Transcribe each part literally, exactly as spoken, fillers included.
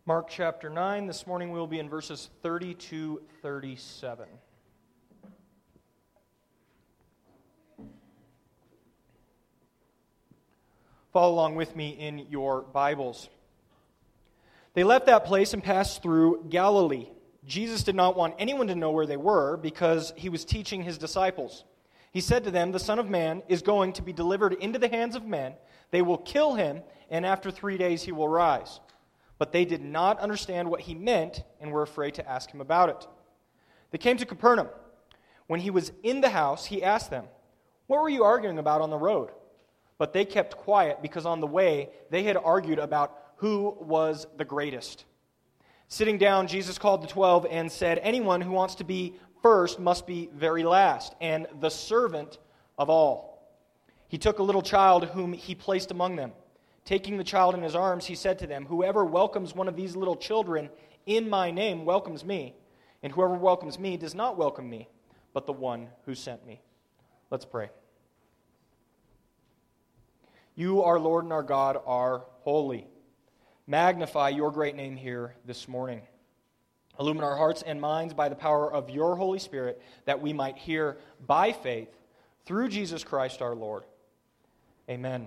Mark chapter nine. This morning we will be in verses thirty to thirty-seven. Follow along with me in your Bibles. They left that place and passed through Galilee. Jesus did not want anyone to know where they were because he was teaching his disciples. He said to them, "The Son of Man is going to be delivered into the hands of men. They will kill him, and after three days he will rise." But they did not understand what he meant and were afraid to ask him about it. They came to Capernaum. When he was in the house, he asked them, "What were you arguing about on the road?" But they kept quiet because on the way they had argued about who was the greatest. Sitting down, Jesus called the twelve and said, "Anyone who wants to be first must be very last, and the servant of all." He took a little child whom he placed among them. Taking the child in his arms, he said to them, "Whoever welcomes one of these little children in my name welcomes me, and whoever welcomes me does not welcome me, but the one who sent me." Let's pray. You, our Lord and our God, are holy. Magnify your great name here this morning. Illumine our hearts and minds by the power of your Holy Spirit, that we might hear by faith through Jesus Christ our Lord. Amen.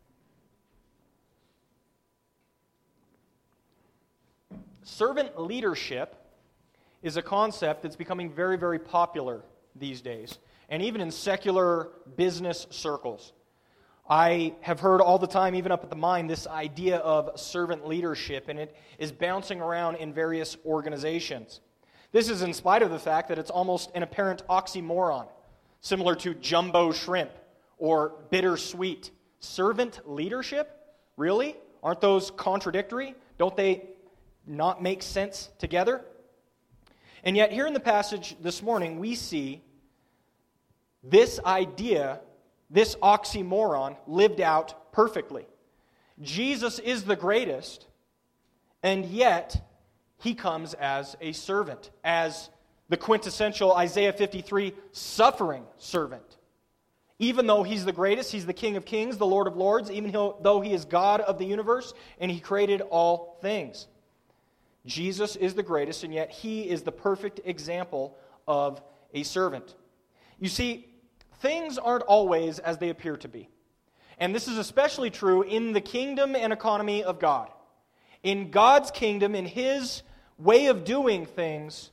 Servant leadership is a concept that's becoming very, very popular these days, and even in secular business circles. I have heard all the time, even up at the mine, this idea of servant leadership, and it is bouncing around in various organizations. This is in spite of the fact that it's almost an apparent oxymoron, similar to jumbo shrimp or bittersweet. Servant leadership? Really? Aren't those contradictory? Don't they not make sense together? And yet, here in the passage this morning, we see this idea, this oxymoron, lived out perfectly. Jesus is the greatest, and yet he comes as a servant, as the quintessential Isaiah fifty-three suffering servant. Even though he's the greatest, he's the King of Kings, the Lord of Lords, even though he is God of the universe, and he created all things. Jesus is the greatest, and yet he is the perfect example of a servant. You see, things aren't always as they appear to be. And this is especially true in the kingdom and economy of God. In God's kingdom, in his way of doing things,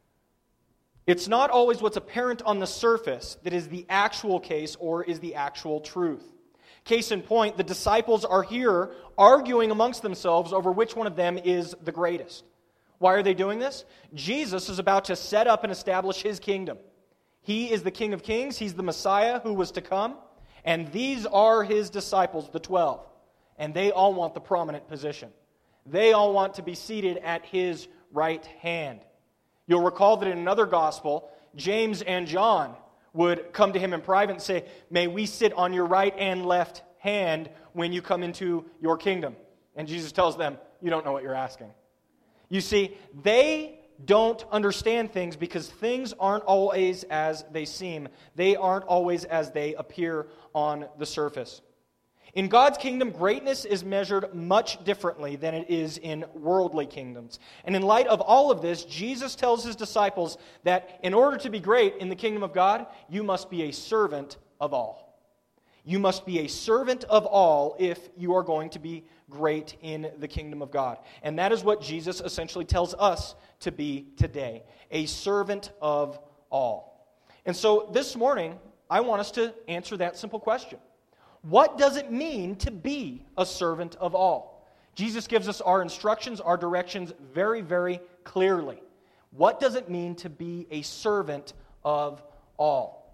it's not always what's apparent on the surface that is the actual case or is the actual truth. Case in point, the disciples are here arguing amongst themselves over which one of them is the greatest. Why are they doing this? Jesus is about to set up and establish his kingdom. He is the King of Kings. He's the Messiah who was to come. And these are his disciples, the twelve. And they all want the prominent position. They all want to be seated at his right hand. You'll recall that in another gospel, James and John would come to him in private and say, "May we sit on your right and left hand when you come into your kingdom." And Jesus tells them, "You don't know what you're asking." You see, they don't understand things because things aren't always as they seem. They aren't always as they appear on the surface. In God's kingdom, greatness is measured much differently than it is in worldly kingdoms. And in light of all of this, Jesus tells his disciples that in order to be great in the kingdom of God, you must be a servant of all. You must be a servant of all if you are going to be great in the kingdom of God. And that is what Jesus essentially tells us to be today, a servant of all. And so this morning, I want us to answer that simple question. What does it mean to be a servant of all? Jesus gives us our instructions, our directions very, very clearly. What does it mean to be a servant of all?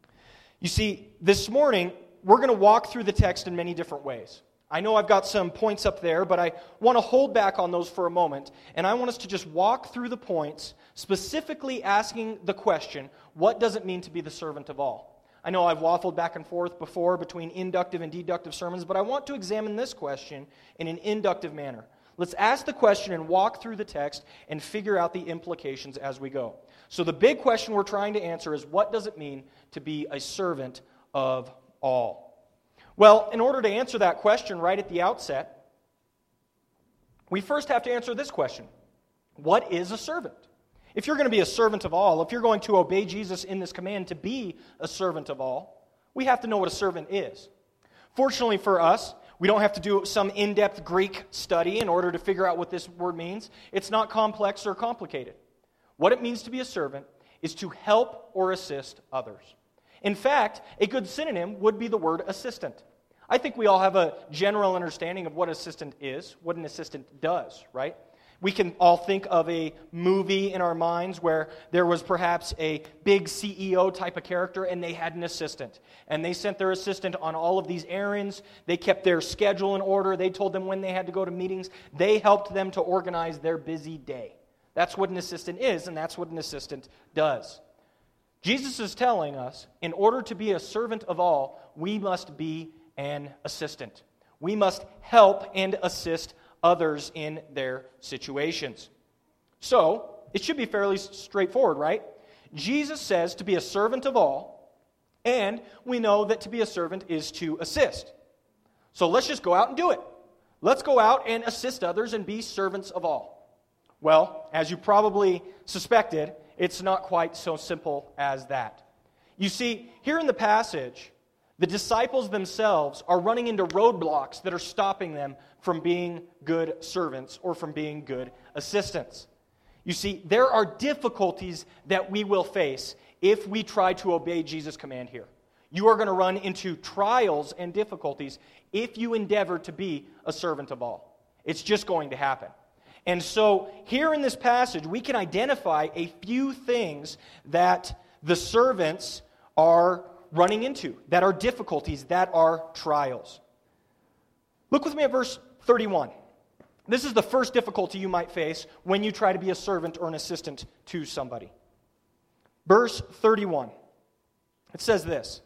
You see, this morning, we're going to walk through the text in many different ways. I know I've got some points up there, but I want to hold back on those for a moment, and I want us to just walk through the points, specifically asking the question, what does it mean to be the servant of all? I know I've waffled back and forth before between inductive and deductive sermons, but I want to examine this question in an inductive manner. Let's ask the question and walk through the text and figure out the implications as we go. So the big question we're trying to answer is, what does it mean to be a servant of all? Well, in order to answer that question right at the outset, we first have to answer this question. What is a servant? If you're going to be a servant of all, if you're going to obey Jesus in this command to be a servant of all, we have to know what a servant is. Fortunately for us, we don't have to do some in-depth Greek study in order to figure out what this word means. It's not complex or complicated. What it means to be a servant is to help or assist others. In fact, a good synonym would be the word assistant. I think we all have a general understanding of what assistant is, what an assistant does, right? We can all think of a movie in our minds where there was perhaps a big C E O type of character and they had an assistant. And they sent their assistant on all of these errands. They kept their schedule in order. They told them when they had to go to meetings. They helped them to organize their busy day. That's what an assistant is, and that's what an assistant does. Jesus is telling us, in order to be a servant of all, we must be an assistant. We must help and assist others in their situations. So, it should be fairly straightforward, right? Jesus says to be a servant of all, and we know that to be a servant is to assist. So let's just go out and do it. Let's go out and assist others and be servants of all. Well, as you probably suspected, it's not quite so simple as that. You see, here in the passage, the disciples themselves are running into roadblocks that are stopping them from being good servants or from being good assistants. You see, there are difficulties that we will face if we try to obey Jesus' command here. You are going to run into trials and difficulties if you endeavor to be a servant of all. It's just going to happen. And so, here in this passage, we can identify a few things that the servants are running into, that are difficulties, that are trials. Look with me at verse thirty-one. This is the first difficulty you might face when you try to be a servant or an assistant to somebody. Verse thirty-one. It says this.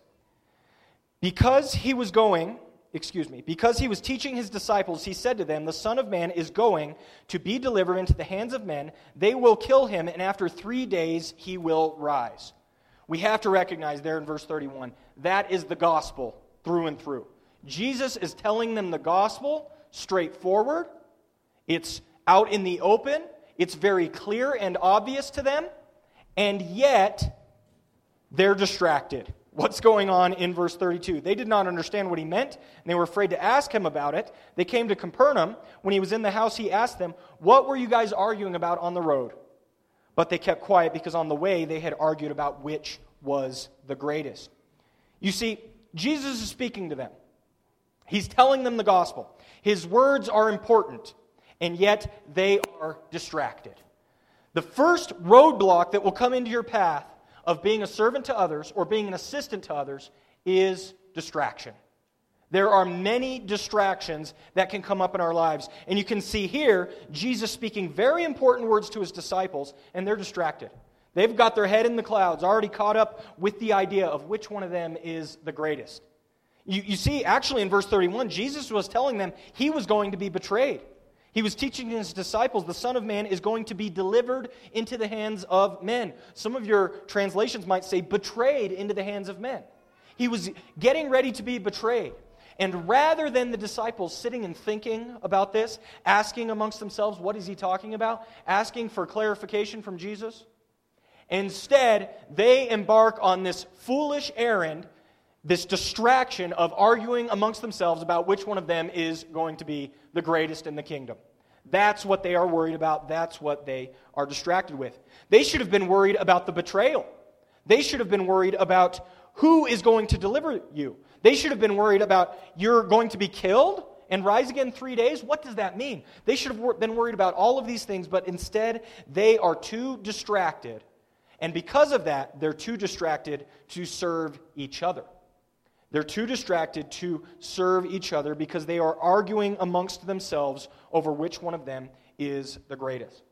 Because he was going, excuse me, because he was teaching his disciples, he said to them, the Son of Man is going to be delivered into the hands of men. They will kill him, and after three days he will rise. We have to recognize there in verse thirty-one, that is the gospel through and through. Jesus is telling them the gospel straightforward. It's out in the open. It's very clear and obvious to them. And yet, they're distracted. What's going on in verse thirty-two? They did not understand what he meant, and they were afraid to ask him about it. They came to Capernaum. When he was in the house, he asked them, what were you guys arguing about on the road? But they kept quiet because on the way they had argued about which was the greatest. You see, Jesus is speaking to them. He's telling them the gospel. His words are important, and yet they are distracted. The first roadblock that will come into your path of being a servant to others or being an assistant to others is distraction. There are many distractions that can come up in our lives. And you can see here, Jesus speaking very important words to his disciples, and they're distracted. They've got their head in the clouds, already caught up with the idea of which one of them is the greatest. You, you see, actually in verse thirty-one, Jesus was telling them he was going to be betrayed. He was teaching his disciples, the Son of Man is going to be delivered into the hands of men. Some of your translations might say betrayed into the hands of men. He was getting ready to be betrayed. And rather than the disciples sitting and thinking about this, asking amongst themselves, what is he talking about? Asking for clarification from Jesus. Instead, they embark on this foolish errand, this distraction of arguing amongst themselves about which one of them is going to be the greatest in the kingdom. That's what they are worried about. That's what they are distracted with. They should have been worried about the betrayal. They should have been worried about who is going to deliver you. They should have been worried about you're going to be killed and rise again in three days. What does that mean? They should have been worried about all of these things, but instead they are too distracted. And because of that, they're too distracted to serve each other. They're too distracted to serve each other because they are arguing amongst themselves over which one of them is the greatest.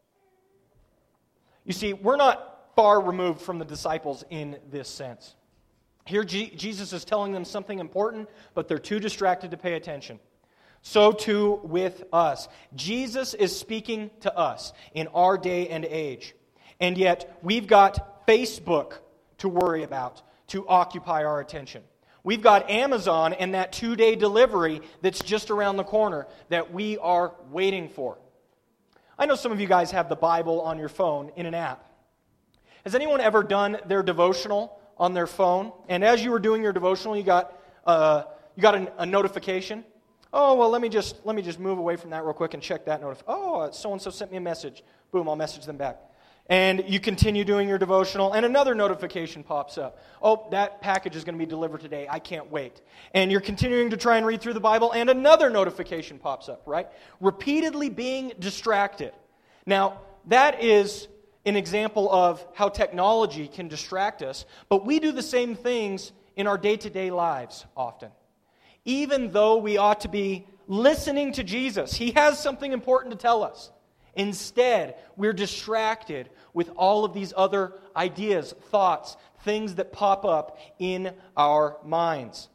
You see, we're not far removed from the disciples in this sense. Here G- Jesus is telling them something important, but they're too distracted to pay attention. So too with us. Jesus is speaking to us in our day and age. And yet, we've got Facebook to worry about, to occupy our attention. We've got Amazon and that two-day delivery that's just around the corner that we are waiting for. I know some of you guys have the Bible on your phone in an app. Has anyone ever done their devotional on their phone? And as you were doing your devotional, you got uh, you got a, a notification. Oh, well, let me just let me just move away from that real quick and check that notification. Oh, so-and-so sent me a message. Boom, I'll message them back. And you continue doing your devotional, and another notification pops up. Oh, that package is going to be delivered today. I can't wait. And you're continuing to try and read through the Bible, and another notification pops up, right? Repeatedly being distracted. Now, that is an example of how technology can distract us, but we do the same things in our day-to-day lives often. Even though we ought to be listening to Jesus, He has something important to tell us. Instead, we're distracted with all of these other ideas, thoughts, things that pop up in our minds.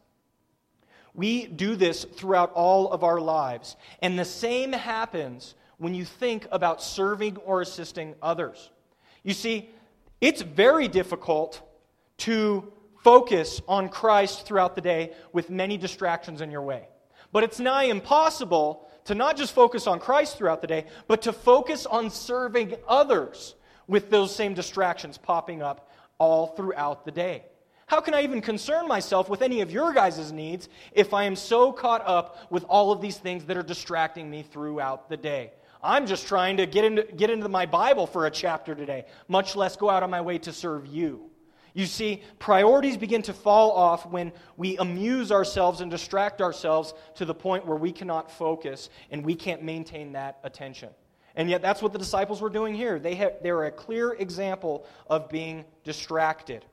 We do this throughout all of our lives. And the same happens when you think about serving or assisting others. You see, it's very difficult to focus on Christ throughout the day with many distractions in your way. But it's nigh impossible to not just focus on Christ throughout the day, but to focus on serving others with those same distractions popping up all throughout the day. How can I even concern myself with any of your guys' needs if I am so caught up with all of these things that are distracting me throughout the day? I'm just trying to get into, get into my Bible for a chapter today, much less go out on my way to serve you. You see, priorities begin to fall off when we amuse ourselves and distract ourselves to the point where we cannot focus and we can't maintain that attention. And yet that's what the disciples were doing here. They had, they were a clear example of being distracted.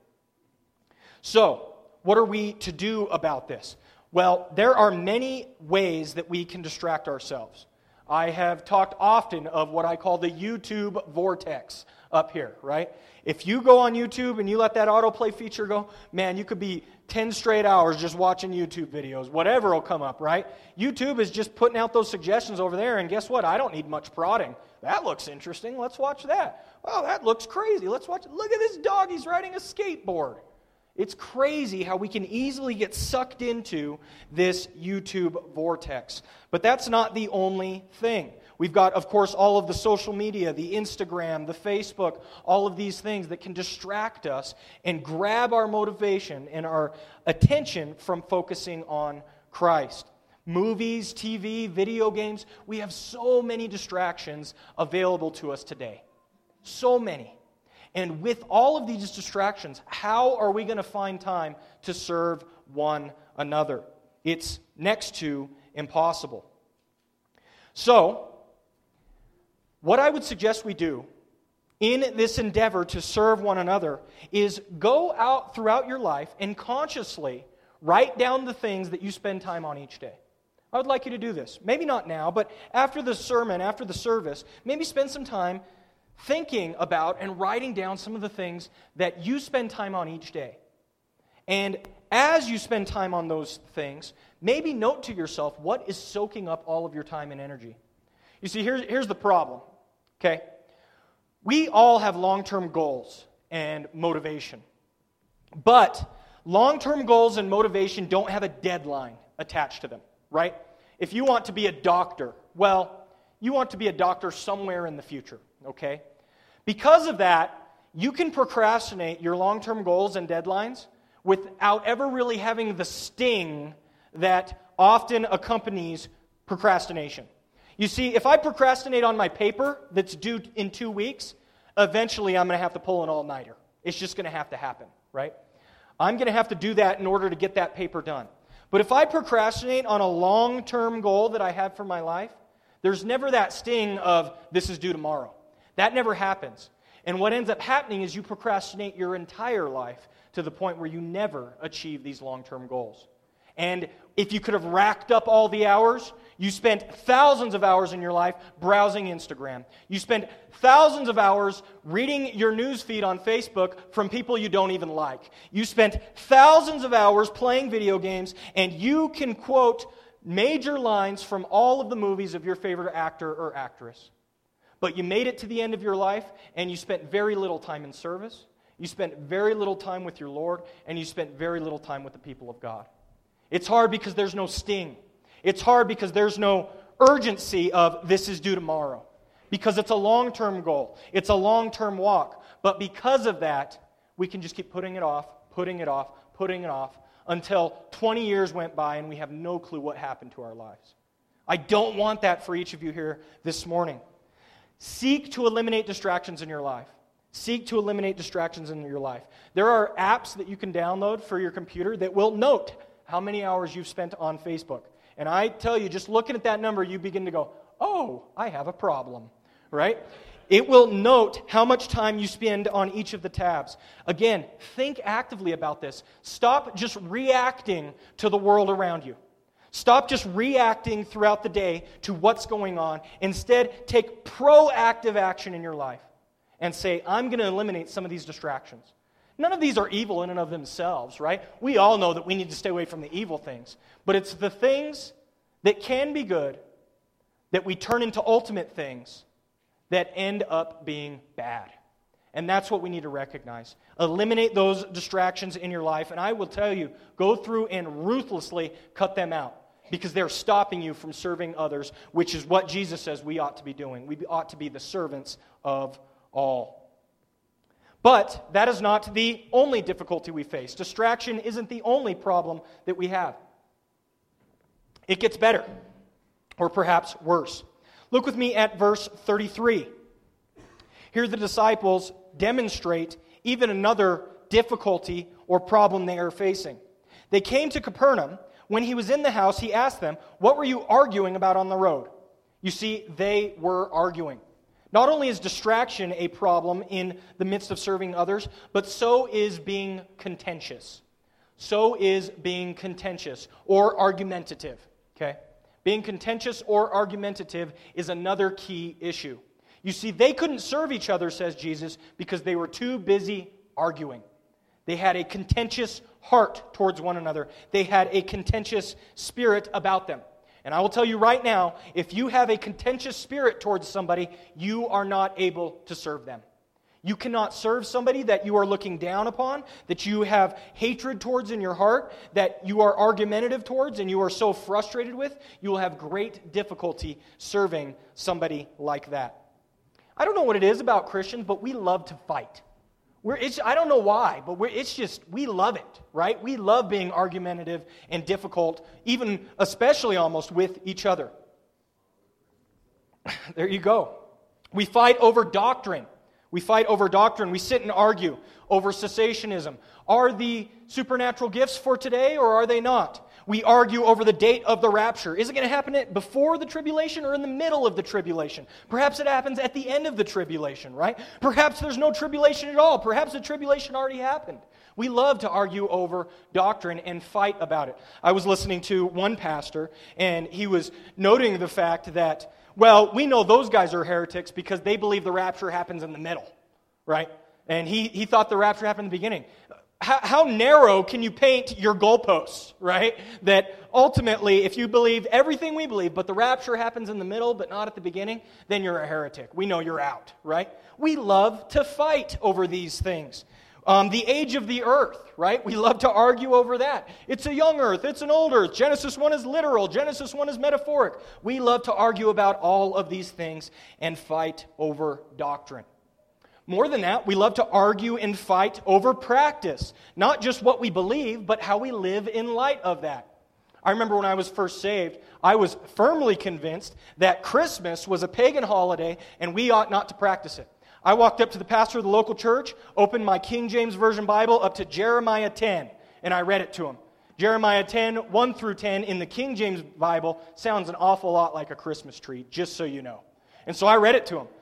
So, what are we to do about this? Well, there are many ways that we can distract ourselves. I have talked often of what I call the YouTube vortex up here, right? If you go on YouTube and you let that autoplay feature go, man, you could be ten straight hours just watching YouTube videos. Whatever will come up, right? YouTube is just putting out those suggestions over there, and guess what? I don't need much prodding. That looks interesting. Let's watch that. Oh, that looks crazy. Let's watch it. Look at this dog. He's riding a skateboard. It's crazy how we can easily get sucked into this YouTube vortex. But that's not the only thing. We've got, of course, all of the social media, the Instagram, the Facebook, all of these things that can distract us and grab our motivation and our attention from focusing on Christ. Movies, T V, video games, we have so many distractions available to us today. So many. And with all of these distractions, how are we going to find time to serve one another? It's next to impossible. So, what I would suggest we do in this endeavor to serve one another is go out throughout your life and consciously write down the things that you spend time on each day. I would like you to do this. Maybe not now, but after the sermon, after the service, maybe spend some time thinking about and writing down some of the things that you spend time on each day. And as you spend time on those things, maybe note to yourself what is soaking up all of your time and energy. You see, here's, here's the problem, okay? We all have long-term goals and motivation. But long-term goals and motivation don't have a deadline attached to them, right? If you want to be a doctor, well, you want to be a doctor somewhere in the future, okay? Because of that, you can procrastinate your long-term goals and deadlines without ever really having the sting that often accompanies procrastination. You see, if I procrastinate on my paper that's due in two weeks, eventually I'm going to have to pull an all-nighter. It's just going to have to happen, right? I'm going to have to do that in order to get that paper done. But if I procrastinate on a long-term goal that I have for my life, there's never that sting of, this is due tomorrow. That never happens. And what ends up happening is you procrastinate your entire life to the point where you never achieve these long-term goals. And if you could have racked up all the hours, you spent thousands of hours in your life browsing Instagram. You spent thousands of hours reading your news feed on Facebook from people you don't even like. You spent thousands of hours playing video games, and you can quote major lines from all of the movies of your favorite actor or actress. But you made it to the end of your life, and you spent very little time in service. You spent very little time with your Lord, and you spent very little time with the people of God. It's hard because there's no sting. It's hard because there's no urgency of this is due tomorrow. Because it's a long-term goal. It's a long-term walk. But because of that, we can just keep putting it off, putting it off, putting it off, until twenty years went by and we have no clue what happened to our lives. I don't want that for each of you here this morning. Seek to eliminate distractions in your life. Seek to eliminate distractions in your life. There are apps that you can download for your computer that will note how many hours you've spent on Facebook. And I tell you, just looking at that number, you begin to go, oh, I have a problem, right? It will note how much time you spend on each of the tabs. Again, think actively about this. Stop just reacting to the world around you. Stop just reacting throughout the day to what's going on. Instead, take proactive action in your life and say, I'm going to eliminate some of these distractions. None of these are evil in and of themselves, right? We all know that we need to stay away from the evil things. But it's the things that can be good that we turn into ultimate things that end up being bad. And that's what we need to recognize. Eliminate those distractions in your life. And I will tell you, go through and ruthlessly cut them out. Because they're stopping you from serving others, which is what Jesus says we ought to be doing. We ought to be the servants of all. But that is not the only difficulty we face. Distraction isn't the only problem that we have. It gets better, or perhaps worse. Look with me at verse thirty-three. Here the disciples demonstrate even another difficulty or problem they are facing. They came to Capernaum. When he was in the house, he asked them, what were you arguing about on the road? You see, they were arguing. Not only is distraction a problem in the midst of serving others, but so is being contentious. So is being contentious or argumentative. Okay? Being contentious or argumentative is another key issue. You see, they couldn't serve each other, says Jesus, because they were too busy arguing. They had a contentious heart towards one another. They had a contentious spirit about them. And I will tell you right now, if you have a contentious spirit towards somebody, you are not able to serve them. You cannot serve somebody that you are looking down upon, that you have hatred towards in your heart, that you are argumentative towards and you are so frustrated with. You will have great difficulty serving somebody like that. I don't know what it is about Christians, but we love to fight. We're, it's, I don't know why, but we're, it's just, we love it, right? We love being argumentative and difficult, even especially almost with each other. There you go. We fight over doctrine. We fight over doctrine. We sit and argue over cessationism. Are the supernatural gifts for today or are they not? We argue over the date of the rapture. Is it going to happen before the tribulation or in the middle of the tribulation? Perhaps it happens at the end of the tribulation, right? Perhaps there's no tribulation at all. Perhaps the tribulation already happened. We love to argue over doctrine and fight about it. I was listening to one pastor, and he was noting the fact that, well, we know those guys are heretics because they believe the rapture happens in the middle, right? And he, he thought the rapture happened in the beginning. How, how narrow can you paint your goalposts, right? That ultimately, if you believe everything we believe, but the rapture happens in the middle, but not at the beginning, then you're a heretic. We know you're out, right? We love to fight over these things. Um, the age of the earth, right? We love to argue over that. It's a young earth, it's an old earth. Genesis one is literal, Genesis one is metaphoric. We love to argue about all of these things and fight over doctrine. More than that, we love to argue and fight over practice. Not just what we believe, but how we live in light of that. I remember when I was first saved, I was firmly convinced that Christmas was a pagan holiday and we ought not to practice it. I walked up to the pastor of the local church, opened my King James Version Bible up to Jeremiah ten, and I read it to him. Jeremiah ten, one through ten in the King James Bible sounds an awful lot like a Christmas tree, just so you know. And so I read it to him.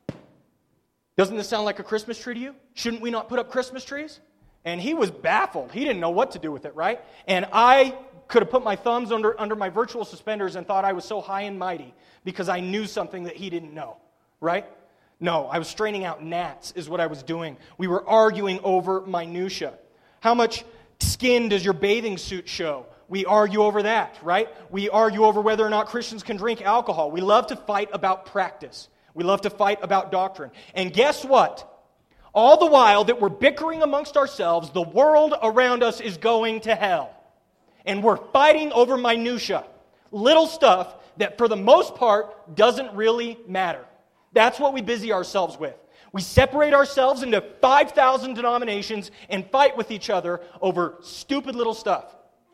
Doesn't this sound like a Christmas tree to you? Shouldn't we not put up Christmas trees? And he was baffled. He didn't know what to do with it, right? And I could have put my thumbs under, under my virtual suspenders and thought I was so high and mighty because I knew something that he didn't know, right? No, I was straining out gnats is what I was doing. We were arguing over minutia. How much skin does your bathing suit show? We argue over that, right? We argue over whether or not Christians can drink alcohol. We love to fight about practice. We love to fight about doctrine. And guess what? All the while that we're bickering amongst ourselves, the world around us is going to hell. And we're fighting over minutia, little stuff that for the most part doesn't really matter. That's what we busy ourselves with. We separate ourselves into five thousand denominations and fight with each other over stupid little stuff.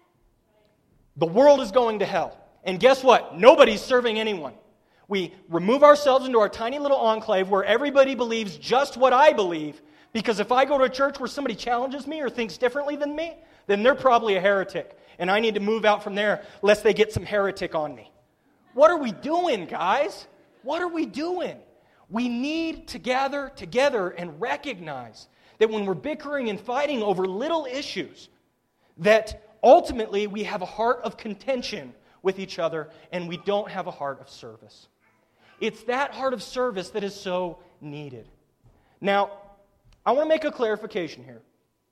The world is going to hell. And guess what? Nobody's serving anyone. We remove ourselves into our tiny little enclave where everybody believes just what I believe, because if I go to a church where somebody challenges me or thinks differently than me, then they're probably a heretic, and I need to move out from there lest they get some heretic on me. What are we doing, guys? What are we doing? We need to gather together and recognize that when we're bickering and fighting over little issues, that ultimately we have a heart of contention with each other and we don't have a heart of service. It's that heart of service that is so needed. Now, I want to make a clarification here.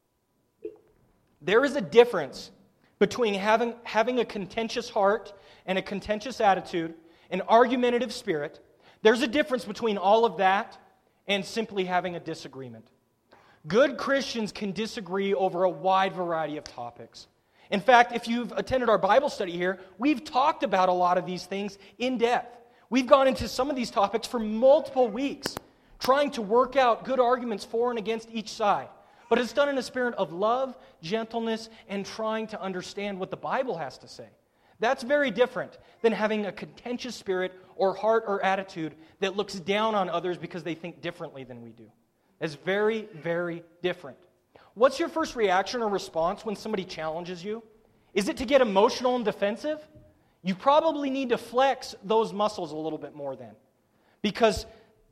There is a difference between having, having a contentious heart and a contentious attitude, an argumentative spirit. There's a difference between all of that and simply having a disagreement. Good Christians can disagree over a wide variety of topics. In fact, if you've attended our Bible study here, we've talked about a lot of these things in depth. We've gone into some of these topics for multiple weeks, trying to work out good arguments for and against each side. But it's done in a spirit of love, gentleness, and trying to understand what the Bible has to say. That's very different than having a contentious spirit or heart or attitude that looks down on others because they think differently than we do. It's very, very different. What's your first reaction or response when somebody challenges you? Is it to get emotional and defensive? You probably need to flex those muscles a little bit more then. Because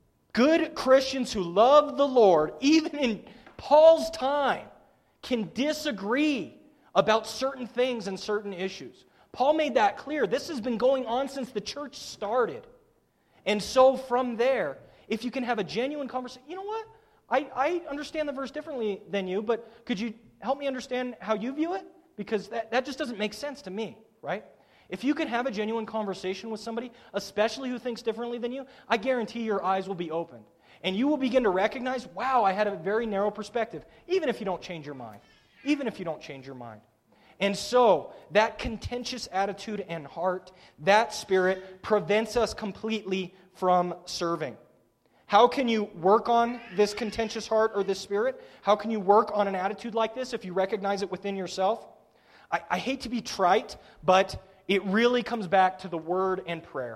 good Christians who love the Lord, even in Paul's time, can disagree about certain things and certain issues. Paul made that clear. This has been going on since the church started. And so from there, if you can have a genuine conversation, you know what? I, I understand the verse differently than you, but could you help me understand how you view it? Because that, that just doesn't make sense to me, right? If you can have a genuine conversation with somebody, especially who thinks differently than you, I guarantee your eyes will be opened. And you will begin to recognize, wow, I had a very narrow perspective, even if you don't change your mind. Even if you don't change your mind. And so, that contentious attitude and heart, that spirit, prevents us completely from serving. How can you work on this contentious heart or this spirit? How can you work on an attitude like this if you recognize it within yourself? I, I hate to be trite, but it really comes back to the Word and prayer.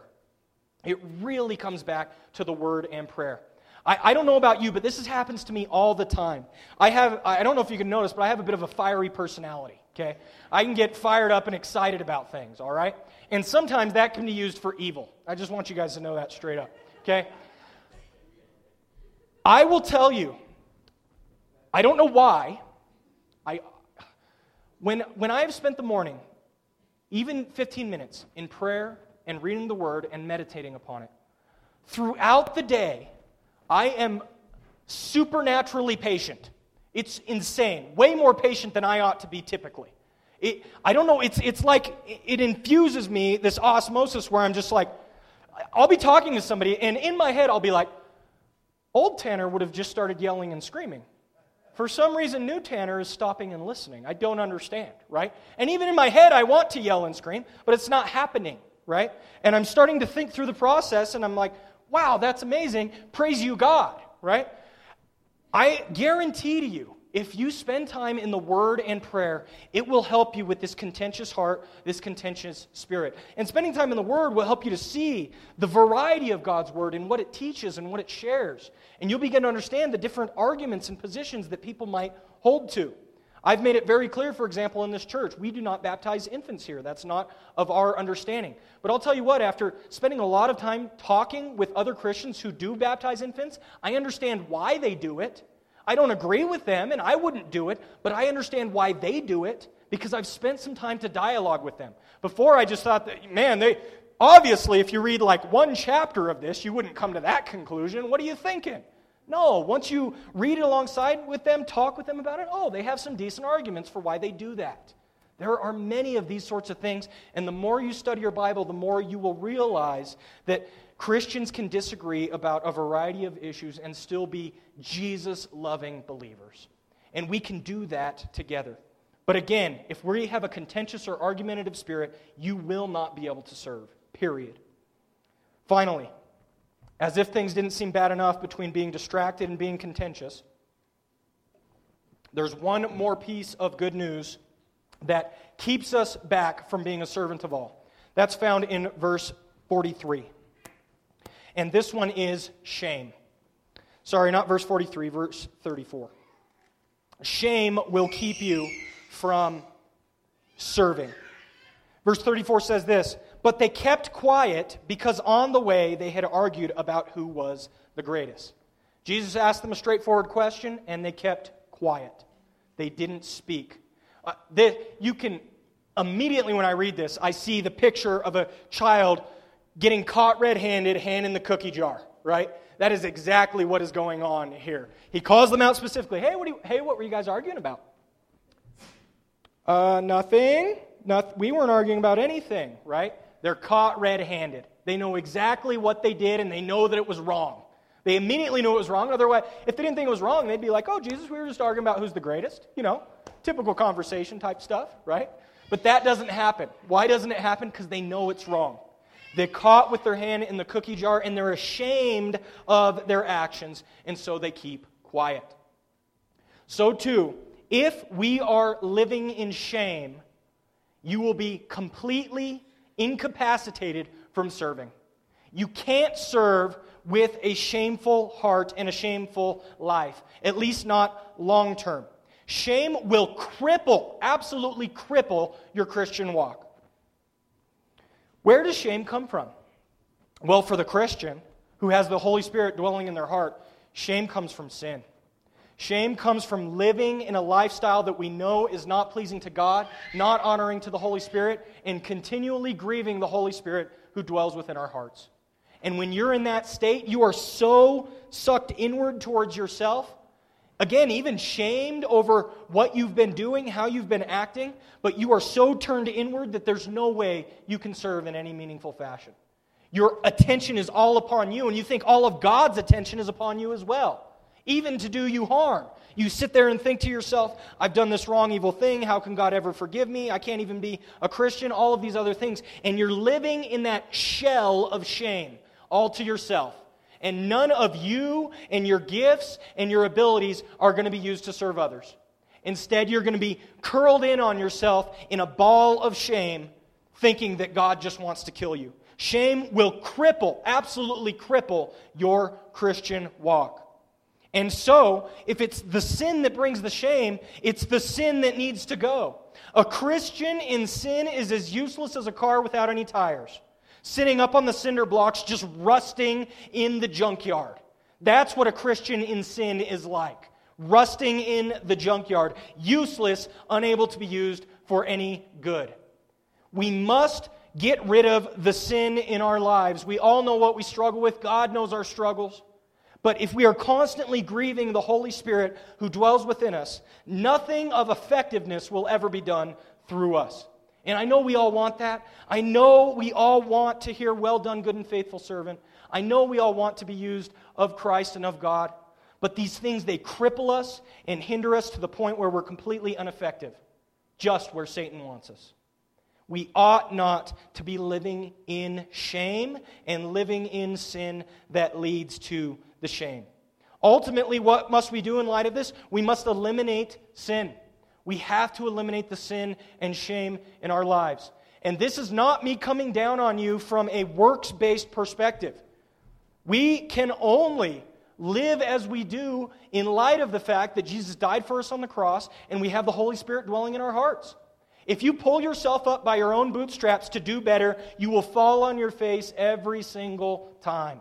It really comes back to the Word and prayer. I, I don't know about you, but this is, happens to me all the time. I have, I don't know if you can notice, but I have a bit of a fiery personality, okay? I can get fired up and excited about things, all right? And sometimes that can be used for evil. I just want you guys to know that straight up, okay? I will tell you, I don't know why, I when when I have spent the morning, even fifteen minutes, in prayer and reading the Word and meditating upon it, throughout the day, I am supernaturally patient. It's insane. Way more patient than I ought to be typically. It, I don't know, it's it's like it infuses me, this osmosis where I'm just like, I'll be talking to somebody, and in my head I'll be like, old Tanner would have just started yelling and screaming. For some reason, new Tanner is stopping and listening. I don't understand, right? And even in my head, I want to yell and scream, but it's not happening, right? And I'm starting to think through the process, and I'm like, wow, that's amazing. Praise you, God, right? I guarantee to you, if you spend time in the Word and prayer, it will help you with this contentious heart, this contentious spirit. And spending time in the Word will help you to see the variety of God's Word and what it teaches and what it shares. And you'll begin to understand the different arguments and positions that people might hold to. I've made it very clear, for example, in this church, we do not baptize infants here. That's not of our understanding. But I'll tell you what, after spending a lot of time talking with other Christians who do baptize infants, I understand why they do it. I don't agree with them, and I wouldn't do it, but I understand why they do it because I've spent some time to dialogue with them. Before, I just thought that, man, they obviously, if you read like one chapter of this, you wouldn't come to that conclusion. What are you thinking? No, once you read it alongside with them, talk with them about it, oh, they have some decent arguments for why they do that. There are many of these sorts of things, and the more you study your Bible, the more you will realize that Christians can disagree about a variety of issues and still be Jesus-loving believers. And we can do that together. But again, if we have a contentious or argumentative spirit, you will not be able to serve, period. Finally, as if things didn't seem bad enough between being distracted and being contentious, there's one more piece of good news that keeps us back from being a servant of all. That's found in verse forty-three. And this one is shame. Sorry, not verse forty-three, verse thirty-four. Shame will keep you from serving. Verse thirty-four says this, "But they kept quiet because on the way they had argued about who was the greatest." Jesus asked them a straightforward question, and they kept quiet. They didn't speak. Uh, they, you can, immediately when I read this, I see the picture of a child getting caught red-handed, hand in the cookie jar, right? That is exactly what is going on here. He calls them out specifically. Hey, what, do you, hey, what were you guys arguing about? Uh, nothing. Not, we weren't arguing about anything, right? They're caught red-handed. They know exactly what they did, and they know that it was wrong. They immediately knew it was wrong. Otherwise, if they didn't think it was wrong, they'd be like, oh, Jesus, we were just arguing about who's the greatest. You know, typical conversation type stuff, right? But that doesn't happen. Why doesn't it happen? Because they know it's wrong. They're caught with their hand in the cookie jar, and they're ashamed of their actions, and so they keep quiet. So too, if we are living in shame, you will be completely incapacitated from serving. You can't serve with a shameful heart and a shameful life, at least not long term. Shame will cripple, absolutely cripple your Christian walk. Where does shame come from? Well, for the Christian who has the Holy Spirit dwelling in their heart, shame comes from sin. Shame comes from living in a lifestyle that we know is not pleasing to God, not honoring to the Holy Spirit, and continually grieving the Holy Spirit who dwells within our hearts. And when you're in that state, you are so sucked inward towards yourself, again, even shamed over what you've been doing, how you've been acting, but you are so turned inward that there's no way you can serve in any meaningful fashion. Your attention is all upon you, and you think all of God's attention is upon you as well, even to do you harm. You sit there and think to yourself, I've done this wrong, evil thing. How can God ever forgive me? I can't even be a Christian. All of these other things. And you're living in that shell of shame all to yourself. And none of you and your gifts and your abilities are going to be used to serve others. Instead, you're going to be curled in on yourself in a ball of shame, thinking that God just wants to kill you. Shame will cripple, absolutely cripple your Christian walk. And so, if it's the sin that brings the shame, it's the sin that needs to go. A Christian in sin is as useless as a car without any tires, sitting up on the cinder blocks, just rusting in the junkyard. That's what a Christian in sin is like. Rusting in the junkyard. Useless, unable to be used for any good. We must get rid of the sin in our lives. We all know what we struggle with. God knows our struggles. But if we are constantly grieving the Holy Spirit who dwells within us, nothing of effectiveness will ever be done through us. And I know we all want that. I know we all want to hear, well done, good and faithful servant. I know we all want to be used of Christ and of God. But these things, they cripple us and hinder us to the point where we're completely ineffective, just where Satan wants us. We ought not to be living in shame and living in sin that leads to the shame. Ultimately, what must we do in light of this? We must eliminate sin. We have to eliminate the sin and shame in our lives. And this is not me coming down on you from a works-based perspective. We can only live as we do in light of the fact that Jesus died for us on the cross and we have the Holy Spirit dwelling in our hearts. If you pull yourself up by your own bootstraps to do better, you will fall on your face every single time.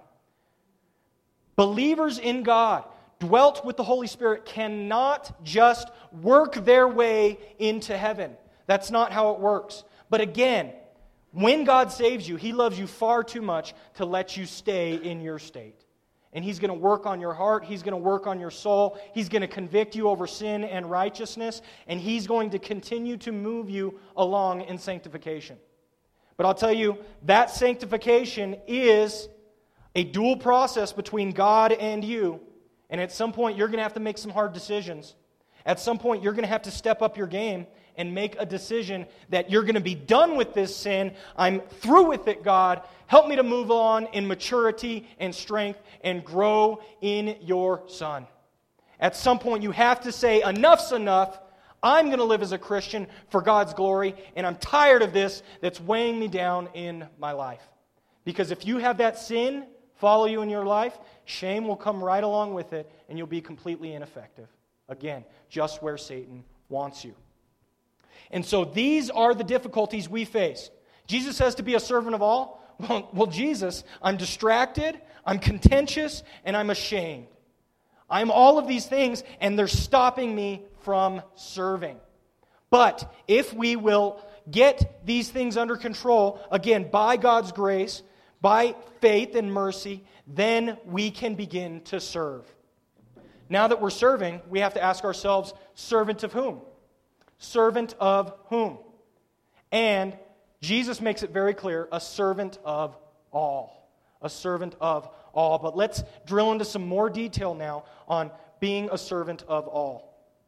Believers in God, dwelt with the Holy Spirit, cannot just work their way into heaven. That's not how it works. But again, when God saves you, He loves you far too much to let you stay in your state. And He's going to work on your heart. He's going to work on your soul. He's going to convict you over sin and righteousness. And He's going to continue to move you along in sanctification. But I'll tell you, that sanctification is a dual process between God and you. And at some point, you're going to have to make some hard decisions. At some point, you're going to have to step up your game and make a decision that you're going to be done with this sin. I'm through with it, God. Help me to move on in maturity and strength and grow in your Son. At some point, you have to say, enough's enough. I'm going to live as a Christian for God's glory, and I'm tired of this that's weighing me down in my life. Because if you have that sin follow you in your life, shame will come right along with it, and you'll be completely ineffective. Again, just where Satan wants you. And so these are the difficulties we face. Jesus says to be a servant of all. Well, well, Jesus, I'm distracted, I'm contentious, and I'm ashamed. I'm all of these things, and they're stopping me from serving. But if we will get these things under control, again, by God's grace, by faith and mercy, then we can begin to serve. Now that we're serving, we have to ask ourselves, servant of whom? Servant of whom? And Jesus makes it very clear, a servant of all. A servant of all. But let's drill into some more detail now on being a servant of all.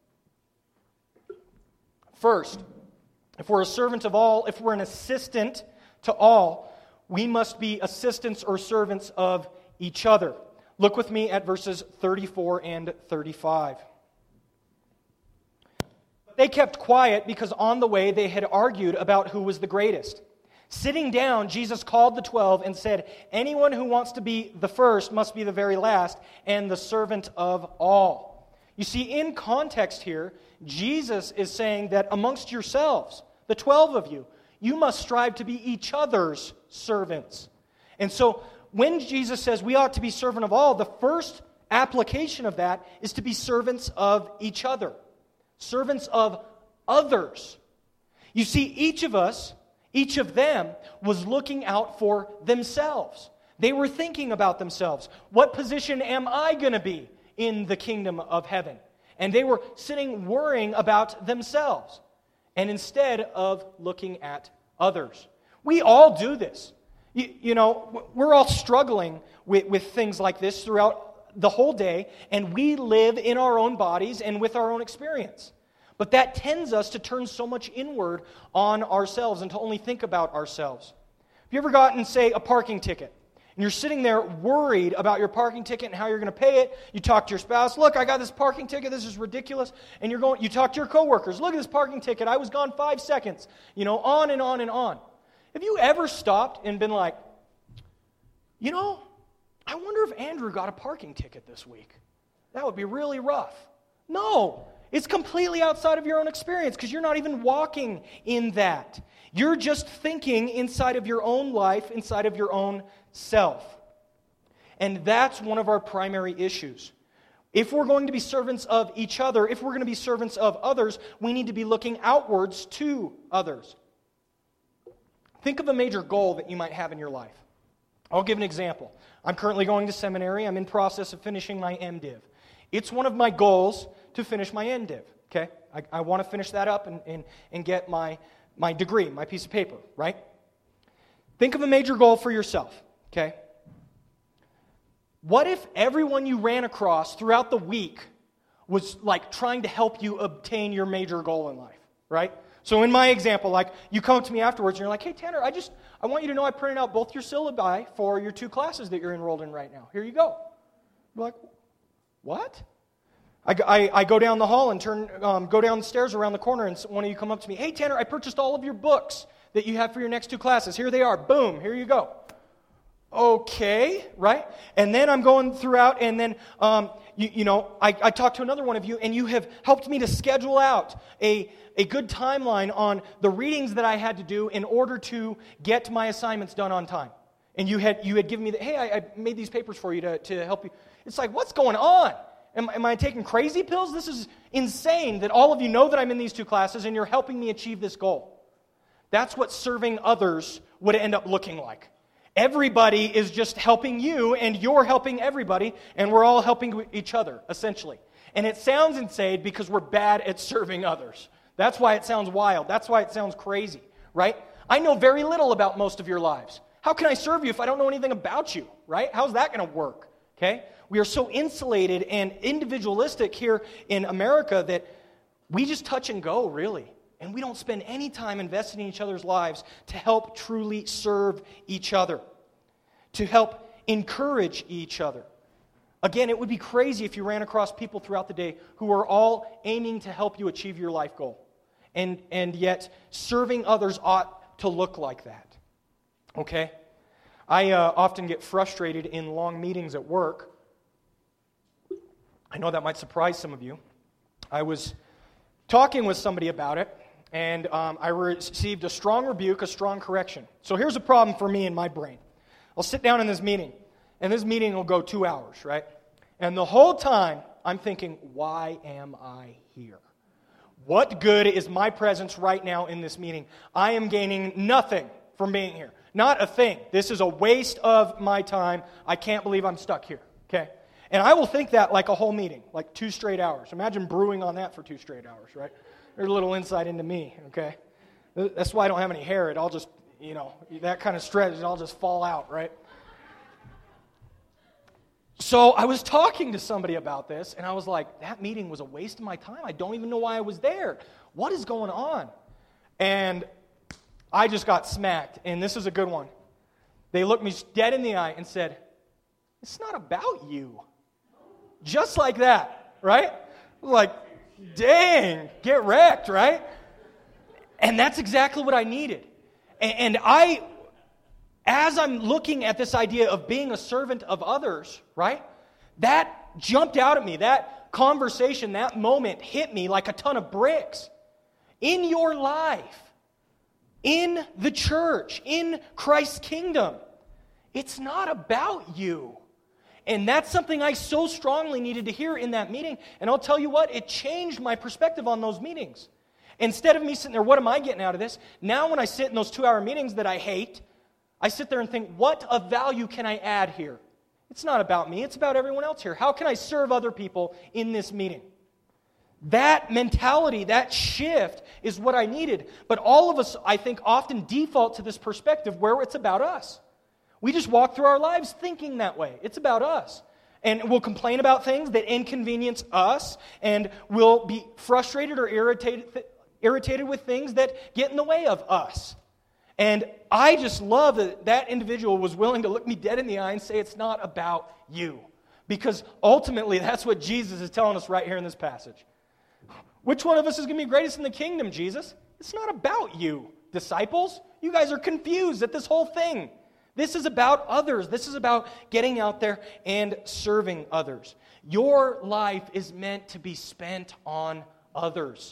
First, if we're a servant of all, if we're an assistant to all, we must be assistants or servants of each other. Look with me at verses thirty-four and thirty-five. They kept quiet because on the way they had argued about who was the greatest. Sitting down, Jesus called the twelve and said, anyone who wants to be the first must be the very last and the servant of all. You see, in context here, Jesus is saying that amongst yourselves, the twelve of you, you must strive to be each other's servants. And so when Jesus says we ought to be servant of all, the first application of that is to be servants of each other. Servants of others. You see, each of us, each of them, was looking out for themselves. They were thinking about themselves. What position am I going to be in the kingdom of heaven? And they were sitting worrying about themselves, and instead of looking at others. We all do this. You, you know, we're all struggling with, with things like this throughout the whole day, and we live in our own bodies and with our own experience. But that tends us to turn so much inward on ourselves and to only think about ourselves. Have you ever gotten, say, a parking ticket? And you're sitting there worried about your parking ticket and how you're going to pay it. You talk to your spouse, look, I got this parking ticket, this is ridiculous. And you're going, you talk to your coworkers, look at this parking ticket, I was gone five seconds. You know, on and on and on. Have you ever stopped and been like, you know, I wonder if Andrew got a parking ticket this week. That would be really rough. No, it's completely outside of your own experience because you're not even walking in that. You're just thinking inside of your own life, inside of your own self. And that's one of our primary issues. If we're going to be servants of each other, if we're going to be servants of others, we need to be looking outwards to others. Think of a major goal that you might have in your life. I'll give an example. I'm currently going to seminary. I'm in process of finishing my MDiv. It's one of my goals to finish my MDiv. Okay, I, I want to finish that up and, and, and get my, my degree, my piece of paper, right? Think of a major goal for yourself, okay? What if everyone you ran across throughout the week was like trying to help you obtain your major goal in life, right? So in my example, like you come to me afterwards and you're like, hey Tanner, I just, I want you to know I printed out both your syllabi for your two classes that you're enrolled in right now. Here you go. You're like, what? I, I, I go down the hall and turn, um, go down the stairs around the corner and one of you come up to me, hey Tanner, I purchased all of your books that you have for your next two classes. Here they are. Boom, here you go. Okay, right? And then I'm going throughout and then, um, you, you know, I, I talk to another one of you and you have helped me to schedule out a, a good timeline on the readings that I had to do in order to get my assignments done on time. And you had you had given me the, hey, I, I made these papers for you to, to help you. It's like, what's going on? Am, am I taking crazy pills? This is insane that all of you know that I'm in these two classes and you're helping me achieve this goal. That's what serving others would end up looking like. everybody is just helping you, and you're helping everybody, and we're all helping each other, essentially. And it sounds insane because we're bad at serving others. That's why it sounds wild. That's why it sounds crazy, right? I know very little about most of your lives. How can I serve you if I don't know anything about you, right? How's that going to work, okay? We are so insulated and individualistic here in America that we just touch and go, really. And we don't spend any time investing in each other's lives to help truly serve each other, to help encourage each other. Again, it would be crazy if you ran across people throughout the day who are all aiming to help you achieve your life goal. And, and yet, serving others ought to look like that. Okay? I uh, often get frustrated in long meetings at work. I know that might surprise some of you. I was talking with somebody about it, and um, I received a strong rebuke, a strong correction. So here's a problem for me in my brain. I'll sit down in this meeting, and this meeting will go two hours, right? And the whole time, I'm thinking, why am I here? What good is my presence right now in this meeting? I am gaining nothing from being here. Not a thing. This is a waste of my time. I can't believe I'm stuck here, okay? And I will think that like a whole meeting, like two straight hours. Imagine brewing on that for two straight hours, right? There's a little insight into me, okay? That's why I don't have any hair. It all just, you know, that kind of stretch, it all just fall out, right? So I was talking to somebody about this, and I was like, that meeting was a waste of my time. I don't even know why I was there. What is going on? And I just got smacked, and this is a good one. They looked me dead in the eye and said, it's not about you. Just like that, right? Like, dang, get wrecked, right? And that's exactly what I needed. And, and I, as I'm looking at this idea of being a servant of others, right? That jumped out at me. That conversation, that moment hit me like a ton of bricks. In your life, in the church, in Christ's kingdom, it's not about you. And that's something I so strongly needed to hear in that meeting. And I'll tell you what, it changed my perspective on those meetings. Instead of me sitting there, what am I getting out of this? Now when I sit in those two-hour meetings that I hate, I sit there and think, what of value can I add here? It's not about me, it's about everyone else here. How can I serve other people in this meeting? That mentality, that shift is what I needed. But all of us, I think, often default to this perspective where it's about us. We just walk through our lives thinking that way. It's about us. And we'll complain about things that inconvenience us, and we'll be frustrated or irritated, irritated with things that get in the way of us. And I just love that that individual was willing to look me dead in the eye and say, it's not about you. Because ultimately, that's what Jesus is telling us right here in this passage. Which one of us is going to be greatest in the kingdom, Jesus? It's not about you, disciples. You guys are confused at this whole thing. This is about others. This is about getting out there and serving others. Your life is meant to be spent on others.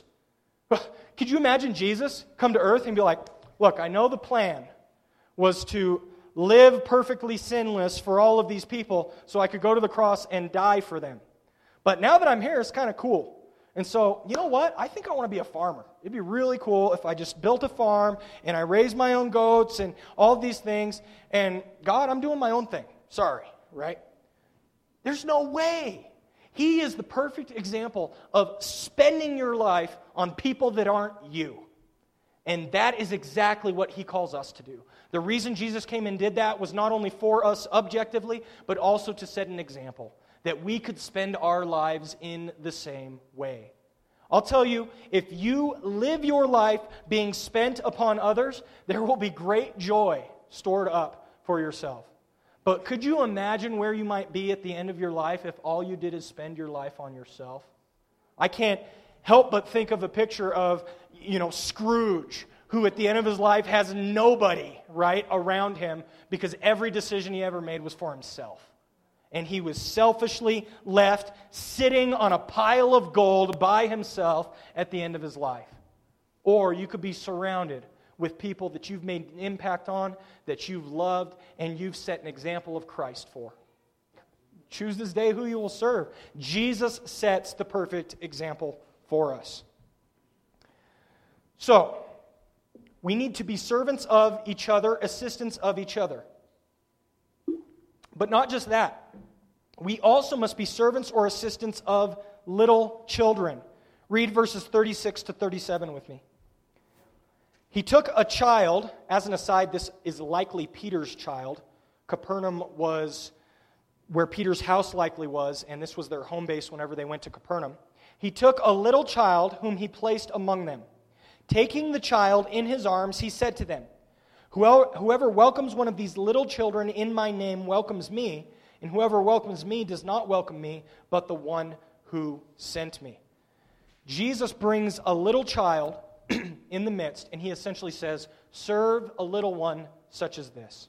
Could you imagine Jesus come to earth and be like, look, I know the plan was to live perfectly sinless for all of these people so I could go to the cross and die for them. But now that I'm here, it's kind of cool. And so, you know what? I think I want to be a farmer. It'd be really cool if I just built a farm and I raised my own goats and all of these things. And God, I'm doing my own thing. Sorry, right? There's no way. He is the perfect example of spending your life on people that aren't you. And that is exactly what He calls us to do. The reason Jesus came and did that was not only for us objectively, but also to set an example that we could spend our lives in the same way. I'll tell you, if you live your life being spent upon others, there will be great joy stored up for yourself. But could you imagine where you might be at the end of your life if all you did is spend your life on yourself? I can't help but think of a picture of, you know, Scrooge, who at the end of his life has nobody, right, around him because every decision he ever made was for himself. And he was selfishly left sitting on a pile of gold by himself at the end of his life. Or you could be surrounded with people that you've made an impact on, that you've loved, and you've set an example of Christ for. Choose this day who you will serve. Jesus sets the perfect example for us. So, we need to be servants of each other, assistants of each other. But not just that. We also must be servants or assistants of little children. Read verses thirty-six to thirty-seven with me. He took a child, as an aside, this is likely Peter's child. Capernaum was where Peter's house likely was, and this was their home base whenever they went to Capernaum. He took a little child whom he placed among them. Taking the child in his arms, he said to them, Whoever welcomes one of these little children in my name welcomes me, and whoever welcomes me does not welcome me, but the one who sent me. Jesus brings a little child in the midst, and he essentially says, serve a little one such as this.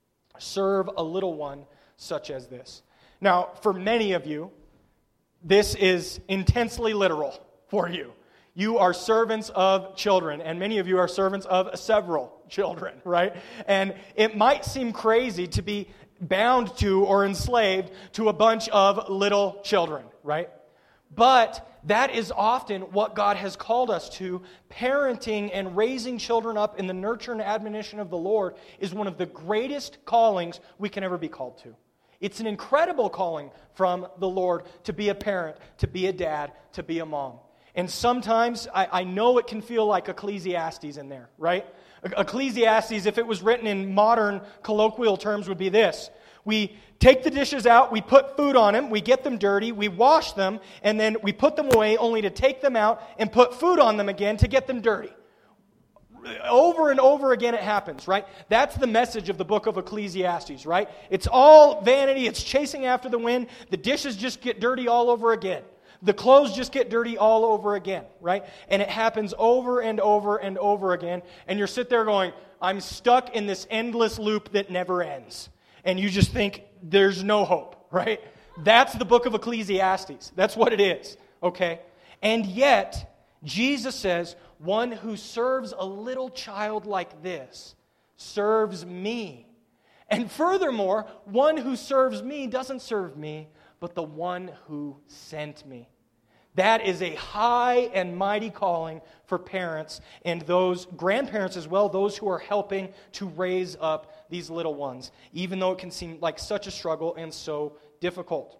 Serve a little one such as this. Now, for many of you, this is intensely literal for you. You are servants of children, and many of you are servants of several children, right? And it might seem crazy to be bound to or enslaved to a bunch of little children, right? But that is often what God has called us to. Parenting and raising children up in the nurture and admonition of the Lord is one of the greatest callings we can ever be called to. It's an incredible calling from the Lord to be a parent, to be a dad, to be a mom. And sometimes I, I know it can feel like Ecclesiastes in there, right? Ecclesiastes, if it was written in modern colloquial terms, would be this. We take the dishes out, we put food on them, we get them dirty, we wash them, and then we put them away only to take them out and put food on them again to get them dirty. Over and over again it happens, right? That's the message of the book of Ecclesiastes, right? It's all vanity, it's chasing after the wind, the dishes just get dirty all over again. The clothes just get dirty all over again, right? And it happens over and over and over again, and you're sitting there going, I'm stuck in this endless loop that never ends. And you just think, there's no hope, right? That's the book of Ecclesiastes. That's what it is, okay? And yet, Jesus says, one who serves a little child like this serves me. And furthermore, one who serves me doesn't serve me, but the one who sent me. That is a high and mighty calling for parents and those grandparents as well, those who are helping to raise up these little ones, even though it can seem like such a struggle and so difficult.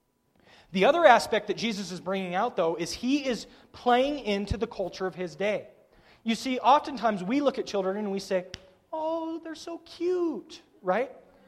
The other aspect that Jesus is bringing out, though, is he is playing into the culture of his day. You see, oftentimes we look at children and we say, oh, they're so cute, right?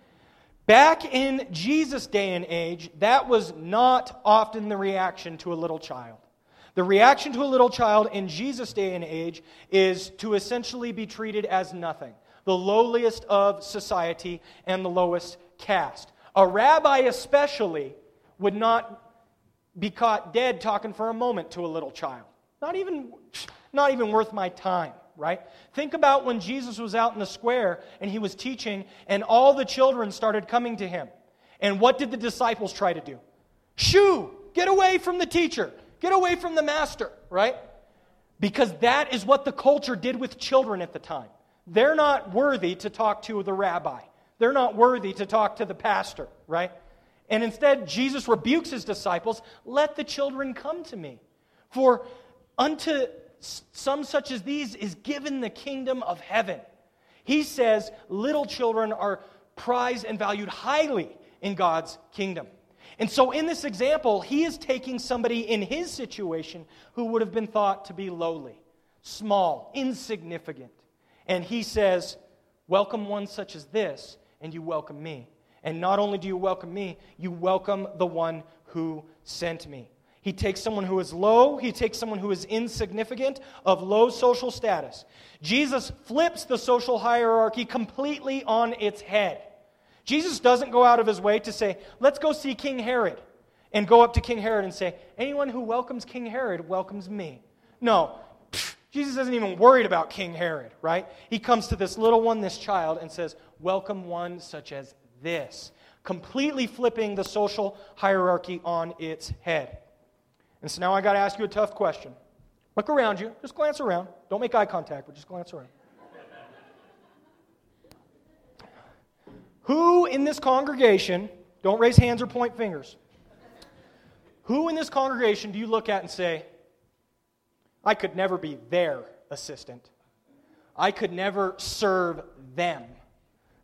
Back in Jesus' day and age, that was not often the reaction to a little child. The reaction to a little child in Jesus' day and age is to essentially be treated as nothing, the lowliest of society and the lowest caste. A rabbi especially would not be caught dead talking for a moment to a little child. Not even, not even worth my time. Right? Think about when Jesus was out in the square and he was teaching and all the children started coming to him. And what did the disciples try to do? Shoo! Get away from the teacher. Get away from the master. Right? Because that is what the culture did with children at the time. They're not worthy to talk to the rabbi. They're not worthy to talk to the pastor. Right? And instead, Jesus rebukes his disciples, let the children come to me. For unto some such as these is given the kingdom of heaven. He says little children are prized and valued highly in God's kingdom. And so in this example, he is taking somebody in his situation who would have been thought to be lowly, small, insignificant. And he says, welcome one such as this, and you welcome me. And not only do you welcome me, you welcome the one who sent me. He takes someone who is low, he takes someone who is insignificant, of low social status. Jesus flips the social hierarchy completely on its head. Jesus doesn't go out of his way to say, let's go see King Herod, and go up to King Herod and say, anyone who welcomes King Herod welcomes me. No, pff, Jesus isn't even worried about King Herod, right? He comes to this little one, this child, and says, welcome one such as this, completely flipping the social hierarchy on its head. And so now I got to ask you a tough question. Look around you. Just glance around. Don't make eye contact, but just glance around. Who in this congregation, don't raise hands or point fingers, who in this congregation do you look at and say, I could never be their assistant. I could never serve them.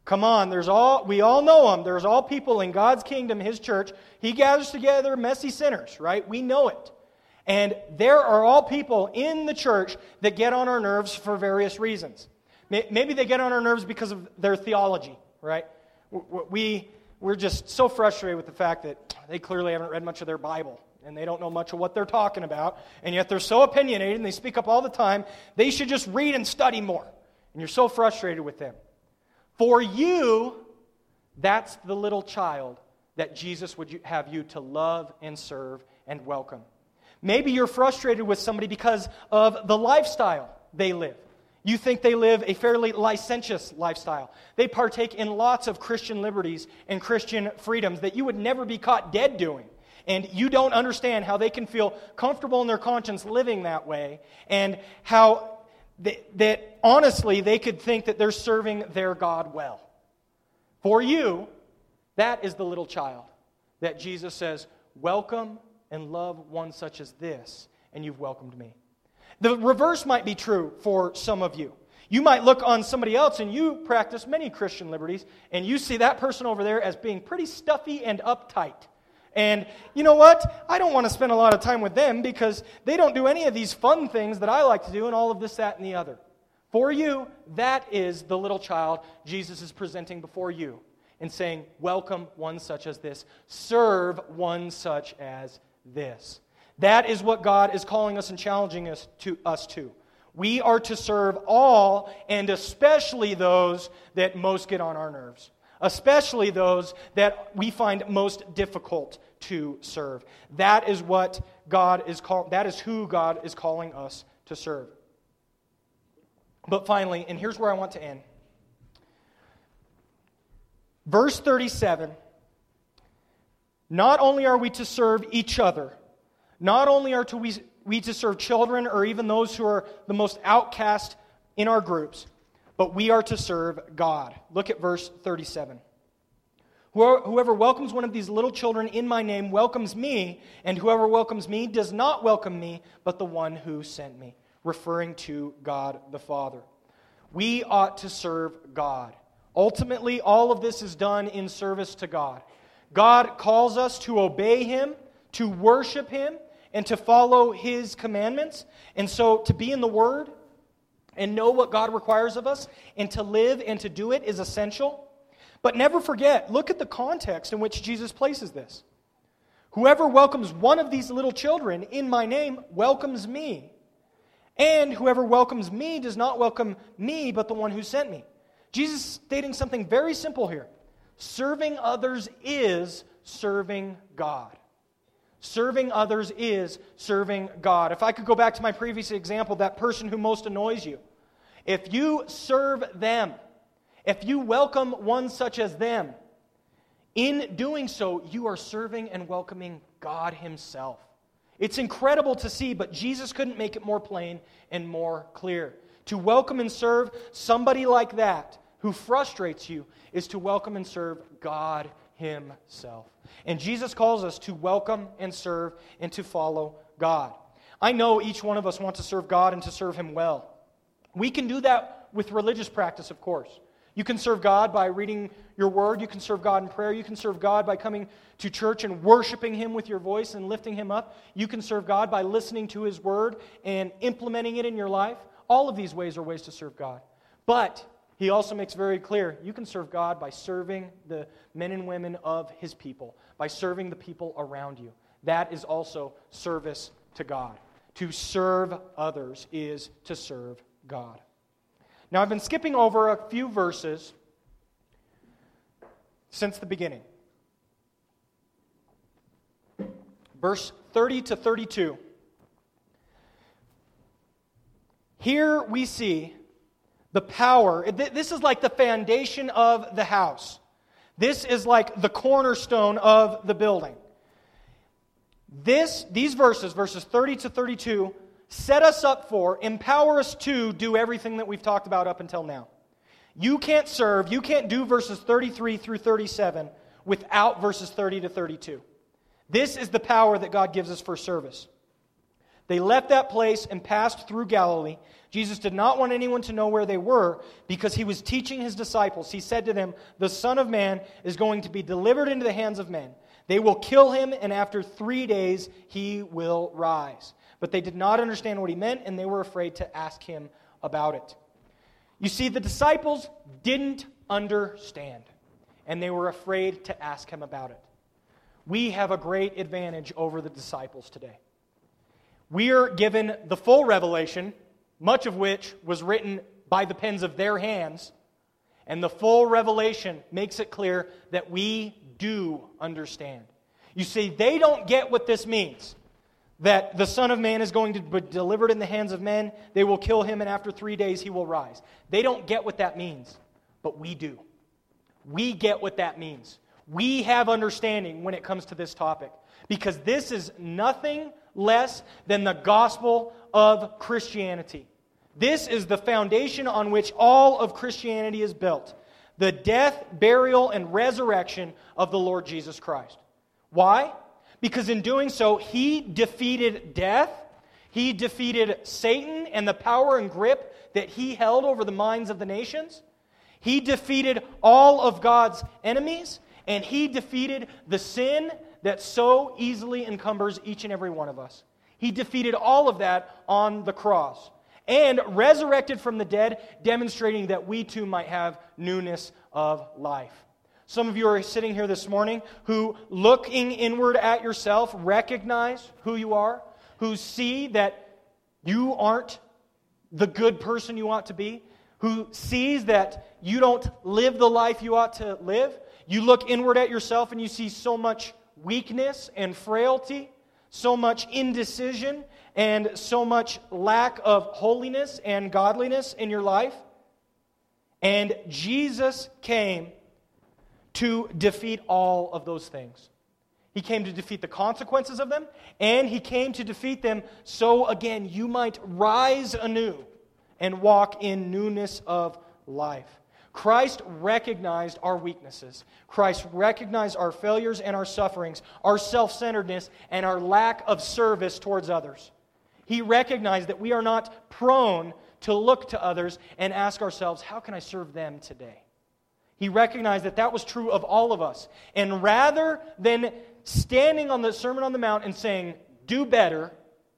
Come on, there's all we all know him. There's all people in God's kingdom, His church. He gathers together messy sinners, right? We know it. And there are all people in the church that get on our nerves for various reasons. Maybe they get on our nerves because of their theology, right? We, we're just so frustrated with the fact that they clearly haven't read much of their Bible, and they don't know much of what they're talking about, and yet they're so opinionated, and they speak up all the time. They should just read and study more. And you're so frustrated with them. For you, that's the little child that Jesus would have you to love and serve and welcome. Maybe you're frustrated with somebody because of the lifestyle they live. You think they live a fairly licentious lifestyle. They partake in lots of Christian liberties and Christian freedoms that you would never be caught dead doing. And you don't understand how they can feel comfortable in their conscience living that way, and how they, that honestly they could think that they're serving their God well. For you, that is the little child that Jesus says, welcome and love one such as this, and you've welcomed me. The reverse might be true for some of you. You might look on somebody else and you practice many Christian liberties, and you see that person over there as being pretty stuffy and uptight. And you know what? I don't want to spend a lot of time with them because they don't do any of these fun things that I like to do and all of this, that, and the other. For you, that is the little child Jesus is presenting before you and saying, welcome one such as this. Serve one such as this. That is what God is calling us and challenging us to. Us to. We are to serve all, and especially those that most get on our nerves. Especially those that we find most difficult to serve. That is what God is call, that is who God is calling us to serve. But finally, and here's where I want to end. Verse thirty-seven. Not only are we to serve each other, not only are to we, we to serve children or even those who are the most outcast in our groups, but we are to serve God. Look at verse thirty-seven. Whoever welcomes one of these little children in my name welcomes me, and whoever welcomes me does not welcome me, but the one who sent me, referring to God the Father. We ought to serve God. Ultimately, all of this is done in service to God. God calls us to obey Him, to worship Him, and to follow His commandments. And so to be in the Word and know what God requires of us and to live and to do it is essential. But never forget, look at the context in which Jesus places this. Whoever welcomes one of these little children in my name welcomes me. And whoever welcomes me does not welcome me, but the one who sent me. Jesus is stating something very simple here. Serving others is serving God. Serving others is serving God. If I could go back to my previous example, that person who most annoys you. If you serve them, if you welcome one such as them, in doing so, you are serving and welcoming God Himself. It's incredible to see, but Jesus couldn't make it more plain and more clear. To welcome and serve somebody like that who frustrates you is to welcome and serve God Himself. And Jesus calls us to welcome and serve and to follow God. I know each one of us wants to serve God and to serve Him well. We can do that with religious practice, of course. You can serve God by reading your word. You can serve God in prayer. You can serve God by coming to church and worshiping Him with your voice and lifting Him up. You can serve God by listening to His word and implementing it in your life. All of these ways are ways to serve God. But He also makes very clear, you can serve God by serving the men and women of His people, by serving the people around you. That is also service to God. To serve others is to serve God. Now, I've been skipping over a few verses since the beginning. Verse thirty to thirty-two. Here we see the power. This is like the foundation of the house. This is like the cornerstone of the building. This, these verses, verses thirty to thirty-two, set us up for, empower us to do everything that we've talked about up until now. You can't serve, you can't do verses thirty-three through thirty-seven without verses thirty to thirty-two. This is the power that God gives us for service. They left that place and passed through Galilee. Jesus did not want anyone to know where they were because he was teaching his disciples. He said to them, "The Son of Man is going to be delivered into the hands of men. They will kill him, and after three days he will rise." But they did not understand what he meant, and they were afraid to ask him about it. You see, the disciples didn't understand, and they were afraid to ask him about it. We have a great advantage over the disciples today. We are given the full revelation, much of which was written by the pens of their hands, and the full revelation makes it clear that we do understand. You see, they don't get what this means, that the Son of Man is going to be delivered in the hands of men, they will kill him, and after three days he will rise. They don't get what that means, but we do. We get what that means. We have understanding when it comes to this topic, because this is nothing less than the gospel of Christianity. This is the foundation on which all of Christianity is built. The death, burial, and resurrection of the Lord Jesus Christ. Why? Because in doing so, He defeated death, He defeated Satan and the power and grip that he held over the minds of the nations. He defeated all of God's enemies, and He defeated the sin that so easily encumbers each and every one of us. He defeated all of that on the cross and resurrected from the dead, demonstrating that we too might have newness of life. Some of you are sitting here this morning who, looking inward at yourself, recognize who you are, who see that you aren't the good person you ought to be, who sees that you don't live the life you ought to live. You look inward at yourself and you see so much weakness and frailty, so much indecision, and so much lack of holiness and godliness in your life. And Jesus came to defeat all of those things. He came to defeat the consequences of them, and He came to defeat them so, again, you might rise anew and walk in newness of life. Christ recognized our weaknesses. Christ recognized our failures and our sufferings, our self-centeredness, and our lack of service towards others. He recognized that we are not prone to look to others and ask ourselves, how can I serve them today? He recognized that that was true of all of us. And rather than standing on the Sermon on the Mount and saying, do better,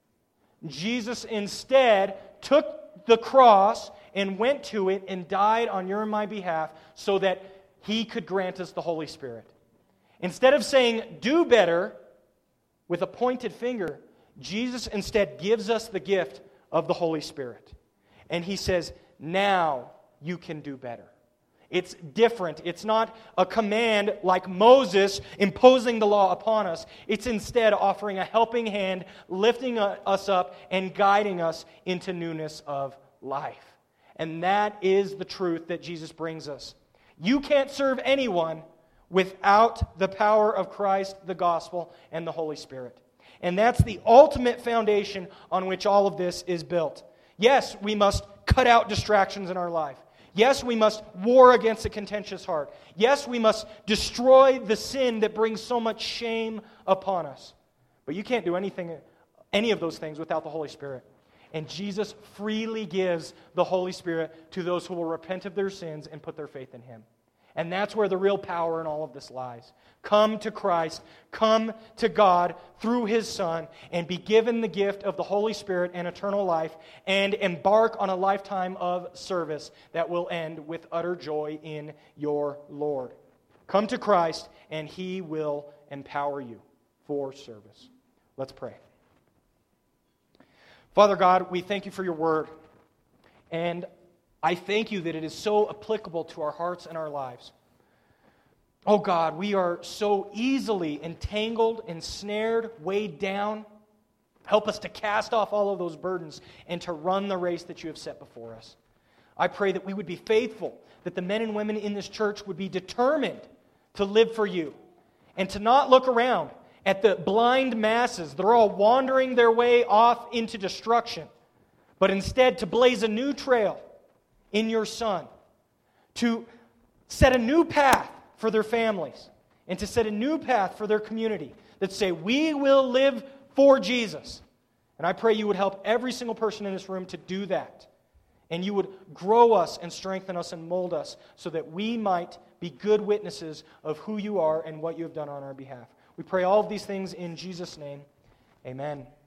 Jesus instead took the cross and went to it and died on your and my behalf so that He could grant us the Holy Spirit. Instead of saying, do better, with a pointed finger, Jesus instead gives us the gift of the Holy Spirit. And He says, now you can do better. It's different. It's not a command like Moses imposing the law upon us. It's instead offering a helping hand, lifting us up, and guiding us into newness of life. And that is the truth that Jesus brings us. You can't serve anyone without the power of Christ, the gospel, and the Holy Spirit. And that's the ultimate foundation on which all of this is built. Yes, we must cut out distractions in our life. Yes, we must war against a contentious heart. Yes, we must destroy the sin that brings so much shame upon us. But you can't do anything, any of those things without the Holy Spirit. And Jesus freely gives the Holy Spirit to those who will repent of their sins and put their faith in Him. And that's where the real power in all of this lies. Come to Christ, come to God through His Son, and be given the gift of the Holy Spirit and eternal life, and embark on a lifetime of service that will end with utter joy in your Lord. Come to Christ, and He will empower you for service. Let's pray. Father God, we thank You for Your Word, and I thank You that it is so applicable to our hearts and our lives. Oh God, we are so easily entangled, ensnared, weighed down. Help us to cast off all of those burdens and to run the race that You have set before us. I pray that we would be faithful, that the men and women in this church would be determined to live for You and to not look around at the blind masses. They're all wandering their way off into destruction, but instead to blaze a new trail in Your Son, to set a new path for their families, and to set a new path for their community that say, we will live for Jesus, And I pray you would help every single person in this room to do that. And you would grow us and strengthen us and mold us so that we might be good witnesses of who you are and what you have done on our behalf. We pray all of these things in Jesus' name. Amen.